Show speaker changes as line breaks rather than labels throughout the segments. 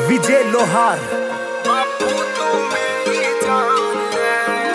विजय लोहार।
बापू तू मेरी जान है,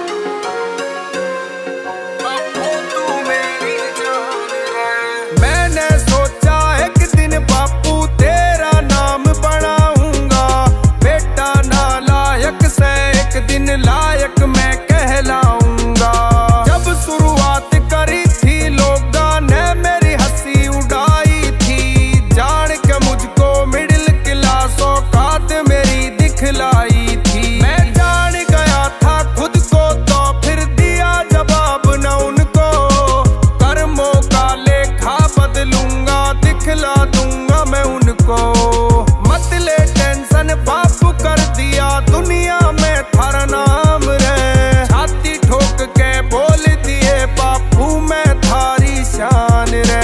बापू तू मेरी जान है। मैंने सोचा एक दिन बापू तेरा नाम बनाऊंगा, बेटा नालायक से एक दिन लायक मैं कहलाऊंगा। जब शुरुआत करी थी लोगों ने मेरी हंसी उड़ाई थी, जान के मुझको मिडिल क्लास औकात मेरी दिखलाई थी। मैं जान गया था खुद को तो फिर दिया जवाब न उनको, कर्मों का लेखा बदलूंगा दिखला दूंगा मैं उनको। मत ले टेंशन बापू कर दिया दुनिया में थारा नाम रे, छाती ठोक के बोल दिए बापू मैं थारी शान रे।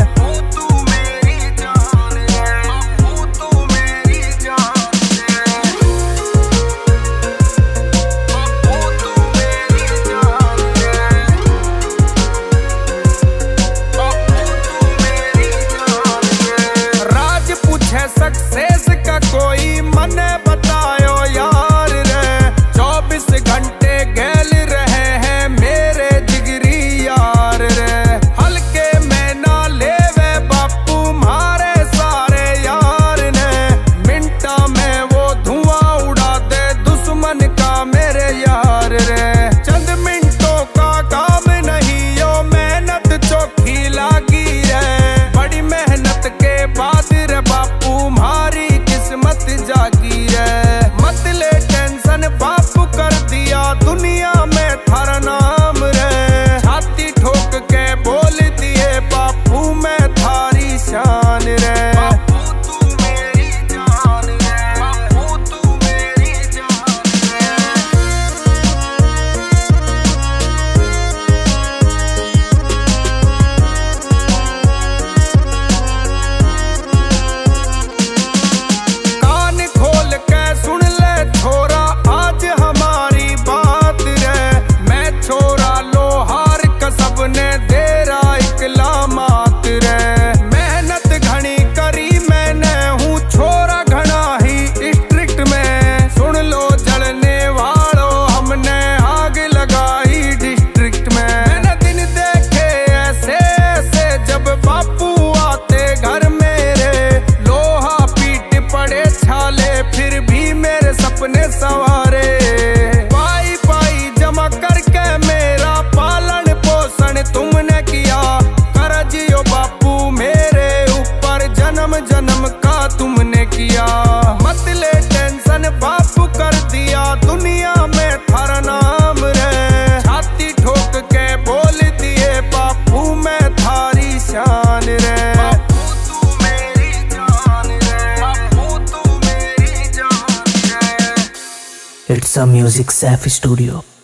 सक्सेस का कोई मने बतायो यार रे, 24 घंटे गैल रहे हैं मेरे जिगरी यार रे। हल्के में ना लेवे बापू मारे सारे यार ने, मिनटा में वो धुआं उड़ा दे दुश्मन का मेरे यार रे। चंद मिनटों का काम नहीं यो मेहनत चौखी लागी रे, बड़ी मेहनत के बाद रे बापू मारी किस्मत जागी रे। मत ले टेंशन बापू कर दिया दुनिया में थारा नाम रे, छाती ठोक के बोल दिए बापू मैं थारी शान रे। बापू तू मेरी जान है, बापू तू मेरी जान है। कान खोल के सुन ले छोरा आज हमारी बात रे, मैं छोरा लोहार कसब ने तेरा इकलामात रे। मेहनत घनी करी मैंने हूँ छोरा घना ही स्ट्रिक्ट में, सुन लो जलने वालों हमने आग लगाई डिस्ट्रिक्ट में। मैंने दिन देखे ऐसे ऐसे जब बापू आते घर मेरे, लोहा पीट पड़े छाले फिर भी मेरे सपने सवारे। पाई पाई जमा करके मेरा पालन पोषण तुमने किया, करजियो बापू मेरे ऊपर जन्म जन्म का तुमने किया। मत ले टेंशन बापू कर दिया दुनिया में थारा नाम रे, छाती ठोक के बोल दिए बापू मैं थारी शान रे।
It's a music safe studio.